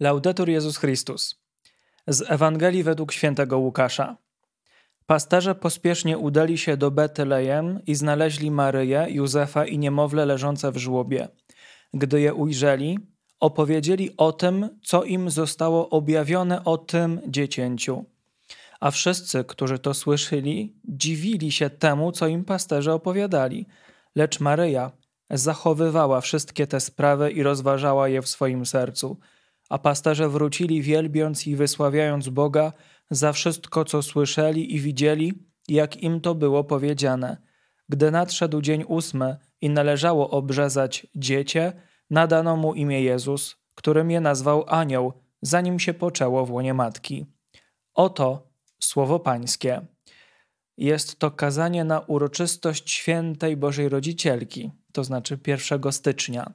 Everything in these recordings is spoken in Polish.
Laudetur Jezus Chrystus. Z Ewangelii według świętego Łukasza. Pasterze pospiesznie udali się do Betlejem i znaleźli Maryję, Józefa i niemowlę leżące w żłobie. Gdy je ujrzeli, opowiedzieli o tym, co im zostało objawione o tym dziecięciu. A wszyscy, którzy to słyszeli, dziwili się temu, co im pasterze opowiadali. Lecz Maryja zachowywała wszystkie te sprawy i rozważała je w swoim sercu. A pasterze wrócili, wielbiąc i wysławiając Boga za wszystko, co słyszeli i widzieli, jak im to było powiedziane. Gdy nadszedł dzień 8 i należało obrzezać dziecię, nadano mu imię Jezus, którym je nazwał Anioł, zanim się poczęło w łonie matki. Oto słowo Pańskie. Jest to kazanie na uroczystość Świętej Bożej Rodzicielki, to znaczy 1 stycznia.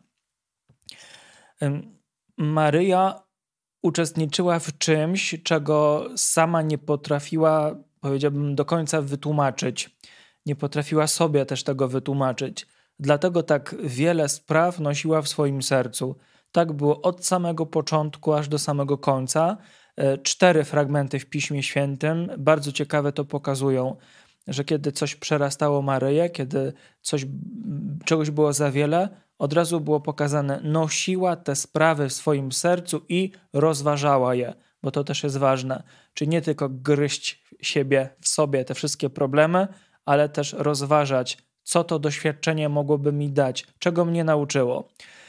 Maryja uczestniczyła w czymś, czego sama nie potrafiła, powiedziałbym, do końca wytłumaczyć. Nie potrafiła sobie też tego wytłumaczyć. Dlatego tak wiele spraw nosiła w swoim sercu. Tak było od samego początku aż do samego końca. 4 fragmenty w Piśmie Świętym bardzo ciekawe to pokazują, że kiedy coś przerastało Maryję, kiedy czegoś było za wiele, od razu było pokazane, nosiła te sprawy w swoim sercu i rozważała je, bo to też jest ważne. Czyli nie tylko gryźć siebie w sobie te wszystkie problemy, ale też rozważać, co to doświadczenie mogłoby mi dać, czego mnie nauczyło.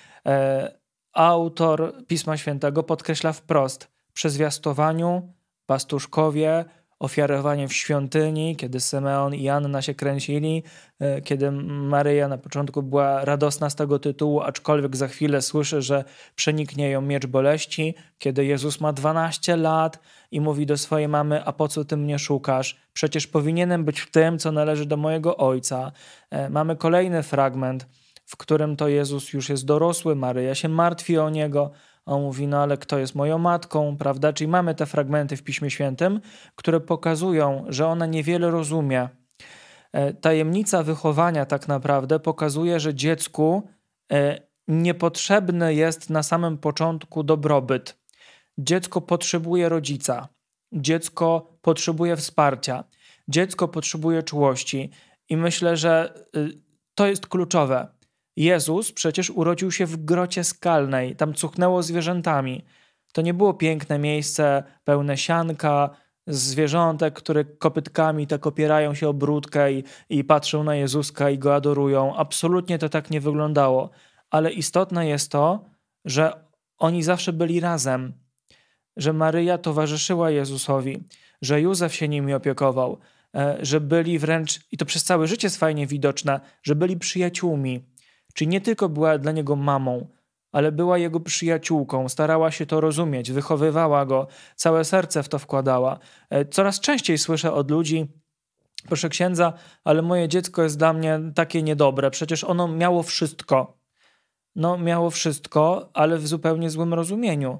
Autor Pisma Świętego podkreśla wprost, przy zwiastowaniu pastuszkowie, ofiarowanie w świątyni, kiedy Symeon i Anna się kręcili, kiedy Maryja na początku była radosna z tego tytułu, aczkolwiek za chwilę słyszy, że przeniknie ją miecz boleści, kiedy Jezus ma 12 lat i mówi do swojej mamy, a po co ty mnie szukasz? Przecież powinienem być w tym, co należy do mojego Ojca. Mamy kolejny fragment, w którym to Jezus już jest dorosły, Maryja się martwi o Niego, on mówi, no ale kto jest moją matką, prawda? Czyli mamy te fragmenty w Piśmie Świętym, które pokazują, że ona niewiele rozumie. Tajemnica wychowania tak naprawdę pokazuje, że dziecku niepotrzebny jest na samym początku dobrobyt. Dziecko potrzebuje rodzica. Dziecko potrzebuje wsparcia. Dziecko potrzebuje czułości. I myślę, że to jest kluczowe. Jezus przecież urodził się w grocie skalnej, tam cuchnęło zwierzętami. To nie było piękne miejsce pełne sianka, zwierzątek, które kopytkami tak opierają się o brudkę i patrzą na Jezuska i Go adorują. Absolutnie to tak nie wyglądało. Ale istotne jest to, że oni zawsze byli razem, że Maryja towarzyszyła Jezusowi, że Józef się nimi opiekował, że byli wręcz, i to przez całe życie jest fajnie widoczne, że byli przyjaciółmi. Czyli nie tylko była dla niego mamą, ale była jego przyjaciółką, starała się to rozumieć, wychowywała go, całe serce w to wkładała. Coraz częściej słyszę od ludzi, proszę księdza, ale moje dziecko jest dla mnie takie niedobre, przecież ono miało wszystko. No miało wszystko, ale w zupełnie złym rozumieniu.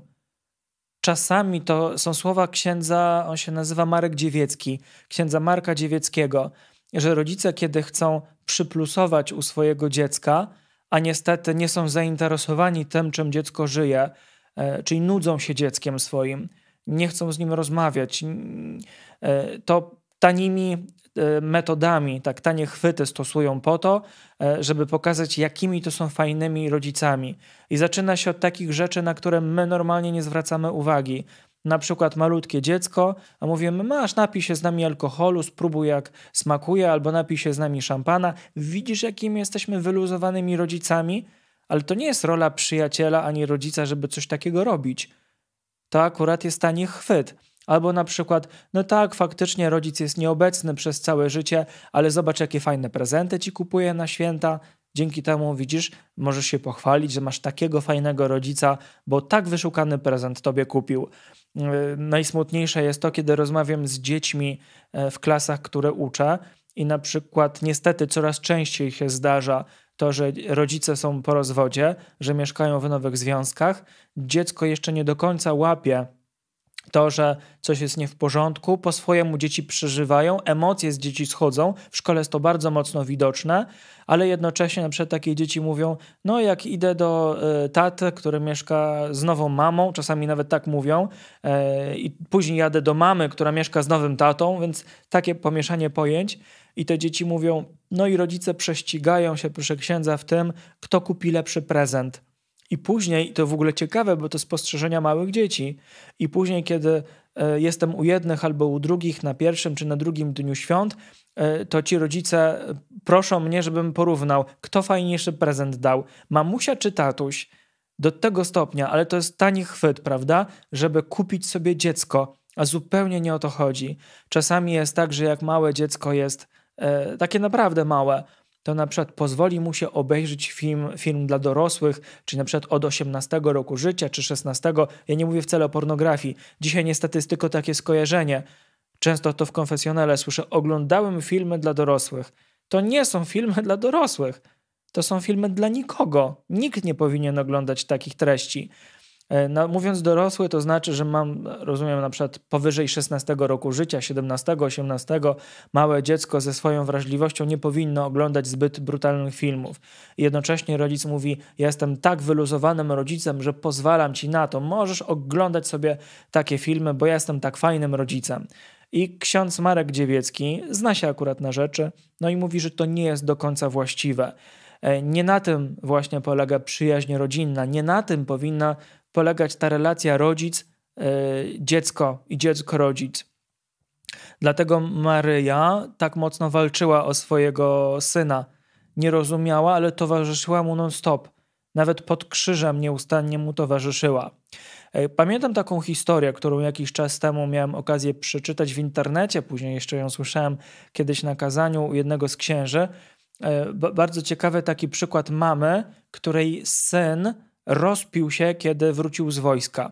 Czasami to są słowa księdza, on się nazywa Marek Dziewiecki, księdza Marka Dziewieckiego, że rodzice, kiedy chcą przyplusować u swojego dziecka, a niestety nie są zainteresowani tym, czym dziecko żyje, czyli nudzą się dzieckiem swoim, nie chcą z nim rozmawiać, to tanimi metodami, tak tanie chwyty stosują po to, żeby pokazać, jakimi to są fajnymi rodzicami. I zaczyna się od takich rzeczy, na które my normalnie nie zwracamy uwagi. Na przykład malutkie dziecko, a mówimy, masz, napij się z nami alkoholu, spróbuj jak smakuje, albo napij się z nami szampana. Widzisz, jakimi jesteśmy wyluzowanymi rodzicami? Ale to nie jest rola przyjaciela ani rodzica, żeby coś takiego robić. To akurat jest tani chwyt. Albo na przykład, no tak, faktycznie rodzic jest nieobecny przez całe życie, ale zobacz, jakie fajne prezenty ci kupuje na święta. Dzięki temu, widzisz, możesz się pochwalić, że masz takiego fajnego rodzica, bo tak wyszukany prezent tobie kupił. Najsmutniejsze jest to, kiedy rozmawiam z dziećmi w klasach, które uczę i na przykład niestety coraz częściej się zdarza to, że rodzice są po rozwodzie, że mieszkają w nowych związkach. Dziecko jeszcze nie do końca łapie to, że coś jest nie w porządku, po swojemu dzieci przeżywają, emocje z dzieci schodzą, w szkole jest to bardzo mocno widoczne, ale jednocześnie na przykład takie dzieci mówią, no jak idę do taty, który mieszka z nową mamą, czasami nawet tak mówią, i później jadę do mamy, która mieszka z nowym tatą, więc takie pomieszanie pojęć i te dzieci mówią, no i rodzice prześcigają się, proszę księdza, w tym, kto kupi lepszy prezent. I później, to w ogóle ciekawe, bo to spostrzeżenia małych dzieci, i później, kiedy jestem u jednych albo u drugich na pierwszym czy na drugim dniu świąt, to ci rodzice proszą mnie, żebym porównał, kto fajniejszy prezent dał, mamusia czy tatuś. Do tego stopnia, ale to jest tani chwyt, prawda, żeby kupić sobie dziecko, a zupełnie nie o to chodzi. Czasami jest tak, że jak małe dziecko jest takie naprawdę małe, to na przykład pozwoli mu się obejrzeć film dla dorosłych, czyli na przykład od 18 roku życia czy 16. Ja nie mówię wcale o pornografii. Dzisiaj niestety jest tylko takie skojarzenie. Często to w konfesjonale słyszę, oglądałem filmy dla dorosłych. To nie są filmy dla dorosłych. To są filmy dla nikogo. Nikt nie powinien oglądać takich treści. No, mówiąc dorosły, to znaczy, że rozumiem, na przykład powyżej 16 roku życia, 17, 18, małe dziecko ze swoją wrażliwością nie powinno oglądać zbyt brutalnych filmów. I jednocześnie rodzic mówi, ja jestem tak wyluzowanym rodzicem, że pozwalam ci na to, możesz oglądać sobie takie filmy, bo ja jestem tak fajnym rodzicem. I ksiądz Marek Dziewiecki zna się akurat na rzeczy, no i mówi, że to nie jest do końca właściwe. Nie na tym właśnie polega przyjaźń rodzinna, nie na tym powinna polegać ta relacja rodzic-dziecko i dziecko-rodzic. Dlatego Maryja tak mocno walczyła o swojego syna. Nie rozumiała, ale towarzyszyła mu non-stop. Nawet pod krzyżem nieustannie mu towarzyszyła. Pamiętam taką historię, którą jakiś czas temu miałem okazję przeczytać w internecie, później jeszcze ją słyszałem kiedyś na kazaniu u jednego z księży. Bardzo ciekawy taki przykład mamy, której syn rozpił się, kiedy wrócił z wojska.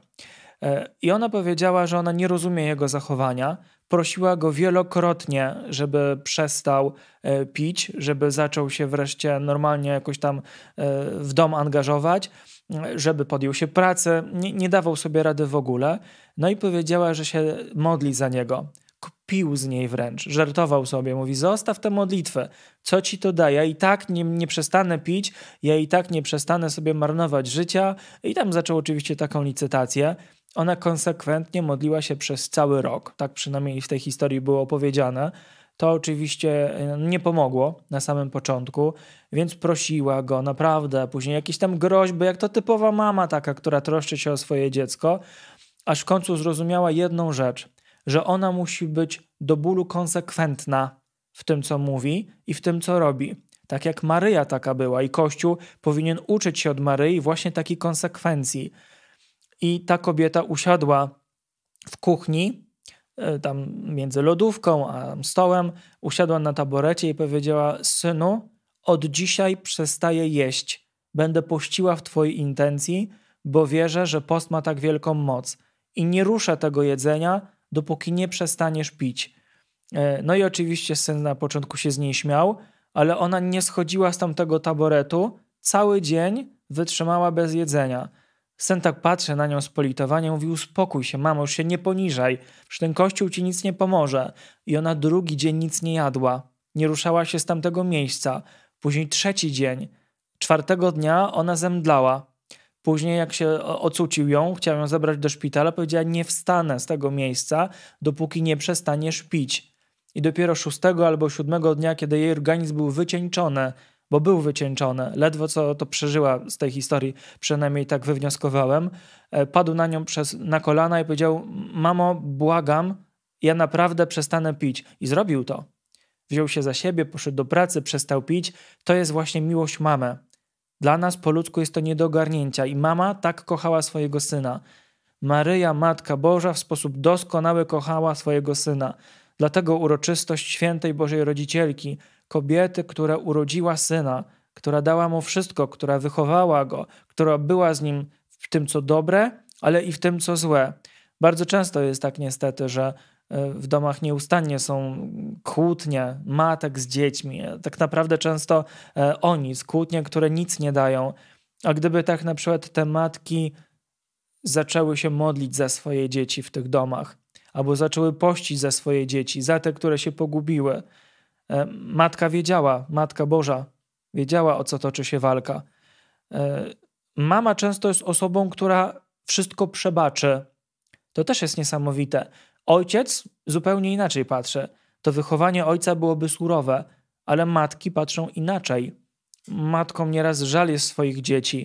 I ona powiedziała, że ona nie rozumie jego zachowania. Prosiła go wielokrotnie, żeby przestał pić, żeby zaczął się wreszcie normalnie jakoś tam w dom angażować, żeby podjął się pracy. Nie dawał sobie rady w ogóle. No i powiedziała, że się modli za niego. Pił z niej wręcz, żartował sobie, mówi, zostaw tę modlitwę, co ci to da, ja i tak nie przestanę pić, ja i tak nie przestanę sobie marnować życia. I tam zaczął oczywiście taką licytację. Ona konsekwentnie modliła się przez cały rok, tak przynajmniej w tej historii było opowiedziane. To oczywiście nie pomogło na samym początku, więc prosiła go naprawdę, później jakieś tam groźby, jak to typowa mama taka, która troszczy się o swoje dziecko, aż w końcu zrozumiała jedną rzecz, że ona musi być do bólu konsekwentna w tym, co mówi i w tym, co robi. Tak jak Maryja taka była i Kościół powinien uczyć się od Maryi właśnie takiej konsekwencji. I ta kobieta usiadła w kuchni, tam między lodówką a stołem, usiadła na taborecie i powiedziała, synu, od dzisiaj przestaję jeść. Będę pościła w twojej intencji, bo wierzę, że post ma tak wielką moc. I nie ruszę tego jedzenia, dopóki nie przestaniesz pić. No i oczywiście syn na początku się z niej śmiał, ale ona nie schodziła z tamtego taboretu, cały dzień wytrzymała bez jedzenia. Syn tak patrzy na nią z politowaniem, mówi, uspokój się, mamo, już się nie poniżaj, że ten kościół ci nic nie pomoże. I ona drugi dzień nic nie jadła, nie ruszała się z tamtego miejsca. Później trzeci dzień, czwartego dnia ona zemdlała. Później jak się ocucił ją, chciał ją zabrać do szpitala, powiedziała, nie wstanę z tego miejsca, dopóki nie przestaniesz pić. I dopiero 6 albo 7 dnia, kiedy jej organizm był wycieńczony, bo był wycieńczony, ledwo co to przeżyła z tej historii, przynajmniej tak wywnioskowałem, padł na nią na kolana i powiedział, mamo, błagam, ja naprawdę przestanę pić. I zrobił to. Wziął się za siebie, poszedł do pracy, przestał pić. To jest właśnie miłość mamy. Dla nas po ludzku jest to nie do ogarnięcia i mama tak kochała swojego syna. Maryja, Matka Boża, w sposób doskonały kochała swojego syna. Dlatego uroczystość świętej Bożej Rodzicielki, kobiety, która urodziła syna, która dała mu wszystko, która wychowała go, która była z nim w tym, co dobre, ale i w tym, co złe. Bardzo często jest tak niestety, że w domach nieustannie są kłótnie matek z dziećmi. Tak naprawdę często kłótnie, które nic nie dają. A gdyby tak na przykład te matki zaczęły się modlić za swoje dzieci w tych domach, albo zaczęły pościć za swoje dzieci, za te, które się pogubiły. Matka wiedziała, Matka Boża wiedziała, o co toczy się walka. Mama często jest osobą, która wszystko przebaczy. To też jest niesamowite. Ojciec zupełnie inaczej patrzy. To wychowanie ojca byłoby surowe, ale matki patrzą inaczej. Matkom nieraz żal jest swoich dzieci.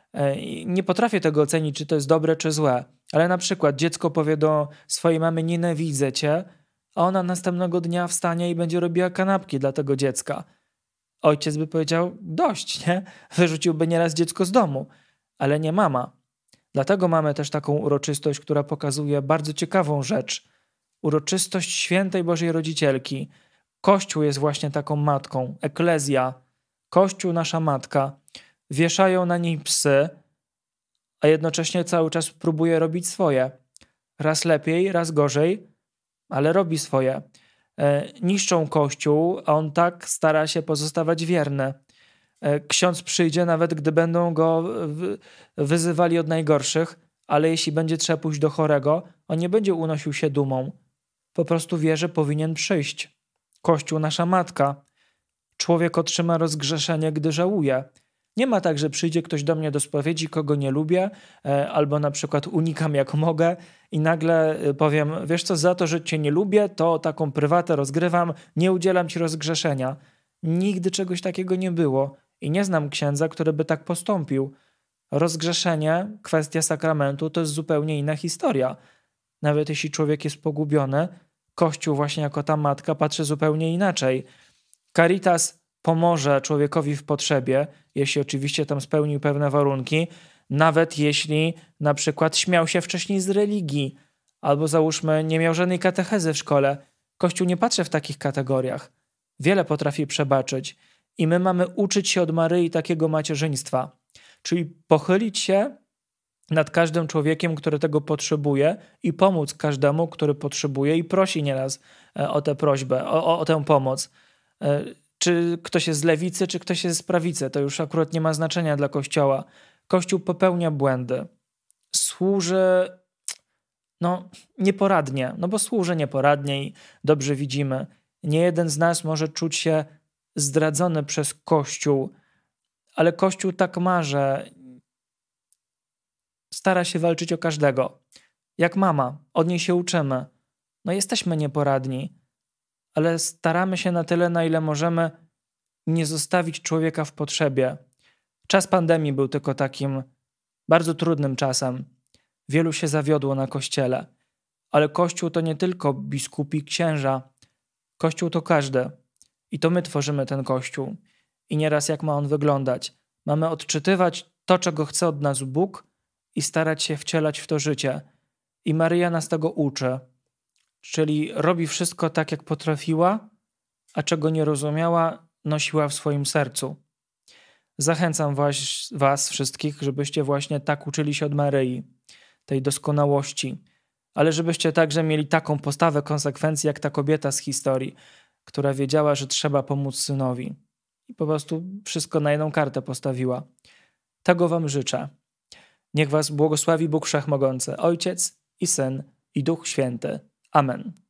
Nie potrafię tego ocenić, czy to jest dobre, czy złe. Ale na przykład dziecko powie do swojej mamy: nienawidzę cię, a ona następnego dnia wstanie i będzie robiła kanapki dla tego dziecka. Ojciec by powiedział: dość, nie? Wyrzuciłby nieraz dziecko z domu, ale nie mama. Dlatego mamy też taką uroczystość, która pokazuje bardzo ciekawą rzecz. Uroczystość Świętej Bożej Rodzicielki. Kościół jest właśnie taką matką, eklezja, Kościół nasza matka. Wieszają na niej psy, a jednocześnie cały czas próbuje robić swoje. Raz lepiej, raz gorzej, ale robi swoje. Niszczą Kościół, a on tak stara się pozostawać wierny. Ksiądz przyjdzie, nawet gdy będą go wyzywali od najgorszych, ale jeśli będzie trzeba pójść do chorego, on nie będzie unosił się dumą. Po prostu wie, że powinien przyjść. Kościół nasza matka. Człowiek otrzyma rozgrzeszenie, gdy żałuje. Nie ma tak, że przyjdzie ktoś do mnie do spowiedzi, kogo nie lubię, albo na przykład unikam jak mogę i nagle powiem: wiesz co, za to, że cię nie lubię, to taką prywatę rozgrywam, nie udzielam ci rozgrzeszenia. Nigdy czegoś takiego nie było i nie znam księdza, który by tak postąpił. Rozgrzeszenie, kwestia sakramentu, to jest zupełnie inna historia. Nawet jeśli człowiek jest pogubiony, Kościół właśnie jako ta matka patrzy zupełnie inaczej. Caritas pomoże człowiekowi w potrzebie, jeśli oczywiście tam spełnił pewne warunki, nawet jeśli na przykład śmiał się wcześniej z religii, albo załóżmy nie miał żadnej katechezy w szkole. Kościół nie patrzy w takich kategoriach. Wiele potrafi przebaczyć i my mamy uczyć się od Maryi takiego macierzyństwa, czyli pochylić się nad każdym człowiekiem, który tego potrzebuje i pomóc każdemu, który potrzebuje i prosi nieraz o tę prośbę, o tę pomoc. Czy ktoś jest z lewicy, czy ktoś jest z prawicy, to już akurat nie ma znaczenia dla Kościoła. Kościół popełnia błędy. Służy nieporadnie, bo służy nieporadnie i dobrze widzimy. Nie jeden z nas może czuć się zdradzony przez Kościół, ale Kościół tak ma, że stara się walczyć o każdego. Jak mama, od niej się uczymy. Jesteśmy nieporadni, ale staramy się na tyle, na ile możemy, nie zostawić człowieka w potrzebie. Czas pandemii był tylko takim bardzo trudnym czasem. Wielu się zawiodło na Kościele, ale Kościół to nie tylko biskupi, księża. Kościół to każdy. I to my tworzymy ten Kościół. I nieraz jak ma on wyglądać? Mamy odczytywać to, czego chce od nas Bóg i starać się wcielać w to życie. I Maryja nas tego uczy. Czyli robi wszystko tak, jak potrafiła, a czego nie rozumiała, nosiła w swoim sercu. Zachęcam was wszystkich, żebyście właśnie tak uczyli się od Maryi, tej doskonałości, ale żebyście także mieli taką postawę konsekwencji, jak ta kobieta z historii, która wiedziała, że trzeba pomóc synowi i po prostu wszystko na jedną kartę postawiła. Tego wam życzę. Niech was błogosławi Bóg Wszechmogący, Ojciec i Syn i Duch Święty. Amen.